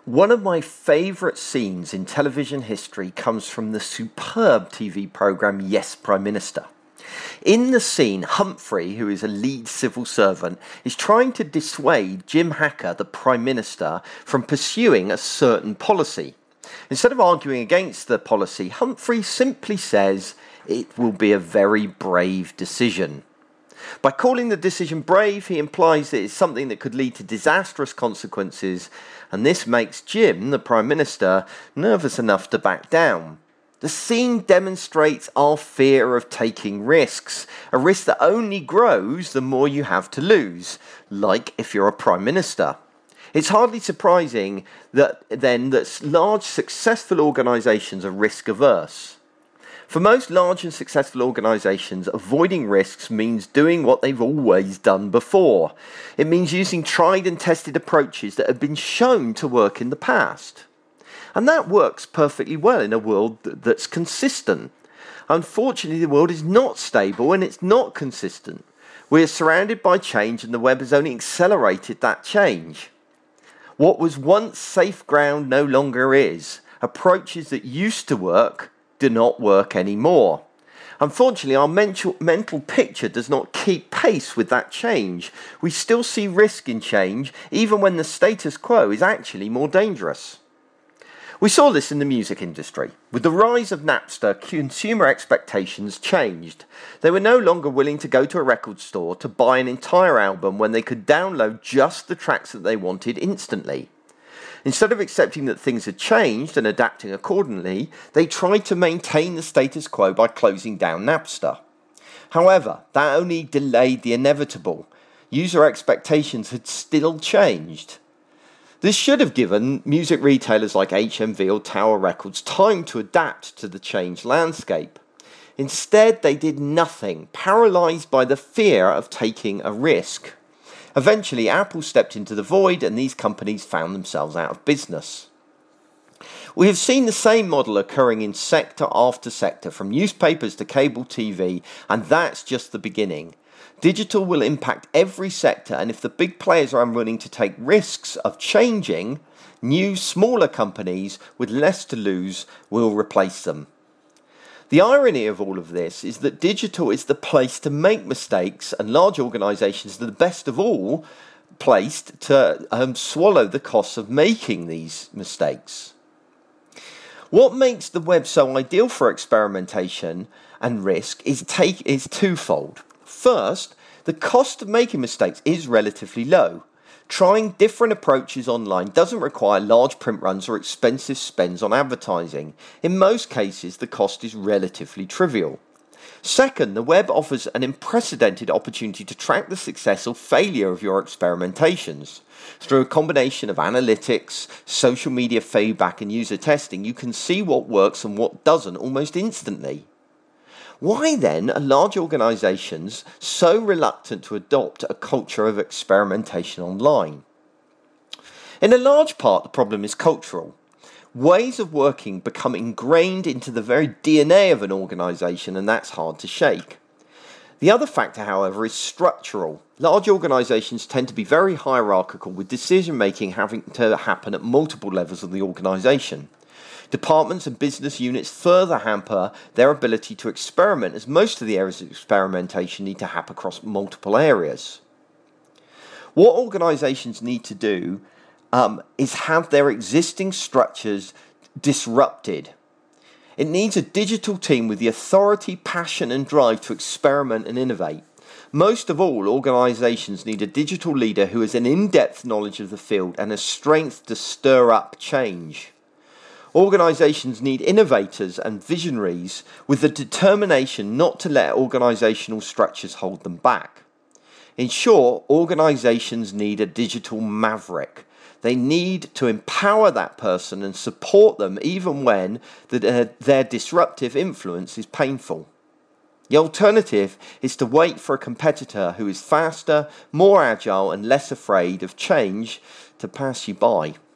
One of my favourite scenes in television history comes from the superb TV programme Yes, Prime Minister. In the scene, Humphrey, who is a lead civil servant, is trying to dissuade Jim Hacker, the Prime Minister, from pursuing a certain policy. Instead of arguing against the policy, Humphrey simply says it will be a very brave decision. By calling the decision brave, he implies that it's something that could lead to disastrous consequences, and this makes Jim, the Prime Minister, nervous enough to back down. The scene demonstrates our fear of taking risks, a risk that only grows the more you have to lose, like if you're a Prime Minister. It's hardly surprising that large successful organisations are risk averse. For most large and successful organisations, avoiding risks means doing what they've always done before. It means using tried and tested approaches that have been shown to work in the past. And that works perfectly well in a world that's consistent. Unfortunately, the world is not stable and it's not consistent. We are surrounded by change, and the web has only accelerated that change. What was once safe ground no longer is. Approaches that used to work do not work anymore. Unfortunately, our mental picture does not keep pace with that change. We still see risk in change, even when the status quo is actually more dangerous. We saw this in the music industry. With the rise of Napster, consumer expectations changed. They were no longer willing to go to a record store to buy an entire album when they could download just the tracks that they wanted instantly. Instead of accepting that things had changed and adapting accordingly, they tried to maintain the status quo by closing down Napster. However, that only delayed the inevitable. User expectations had still changed. This should have given music retailers like HMV or Tower Records time to adapt to the changed landscape. Instead, they did nothing, paralysed by the fear of taking a risk. Eventually, Apple stepped into the void and these companies found themselves out of business. We have seen the same model occurring in sector after sector, from newspapers to cable TV, and that's just the beginning. Digital will impact every sector, and if the big players are unwilling to take risks of changing, new, smaller companies with less to lose will replace them. The irony of all of this is that digital is the place to make mistakes, and large organisations are the best of all placed to swallow the costs of making these mistakes. What makes the web so ideal for experimentation and risk is twofold. First, the cost of making mistakes is relatively low. Trying different approaches online doesn't require large print runs or expensive spends on advertising. In most cases, the cost is relatively trivial. Second, the web offers an unprecedented opportunity to track the success or failure of your experimentations. Through a combination of analytics, social media feedback, and user testing, you can see what works and what doesn't almost instantly. Why then are large organisations so reluctant to adopt a culture of experimentation online? In a large part, the problem is cultural. Ways of working become ingrained into the very DNA of an organisation, and that's hard to shake. The other factor, however, is structural. Large organisations tend to be very hierarchical, with decision-making having to happen at multiple levels of the organisation. Departments and business units further hamper their ability to experiment, as most of the areas of experimentation need to happen across multiple areas. What organisations need to do is have their existing structures disrupted. It needs a digital team with the authority, passion and drive to experiment and innovate. Most of all, organisations need a digital leader who has an in-depth knowledge of the field and a strength to stir up change. Organisations need innovators and visionaries with the determination not to let organisational structures hold them back. In short, organisations need a digital maverick. They need to empower that person and support them even when their disruptive influence is painful. The alternative is to wait for a competitor who is faster, more agile and less afraid of change to pass you by.